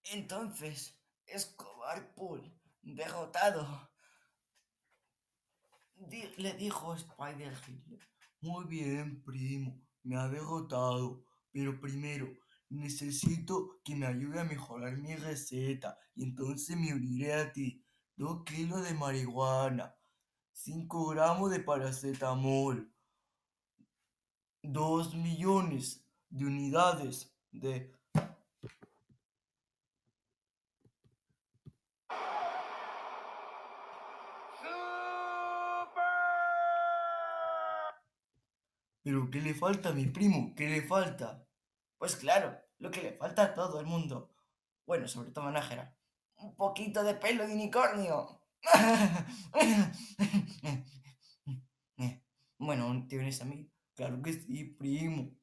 Entonces, Escobar Pool, derrotado, le dijo Spider-Hitler: muy bien, primo, me ha derrotado, pero primero necesito que me ayude a mejorar mi receta y entonces me uniré a ti. 2 kilos de marihuana, 5 gramos de paracetamol, 2 millones de unidades de... ¿Pero qué le falta a mi primo? ¿Qué le falta? Pues claro, lo que le falta a todo el mundo. Bueno, sobre todo a Nájera. Un poquito de pelo de unicornio. Bueno, ¿te vienes a mí? Claro que sí, primo.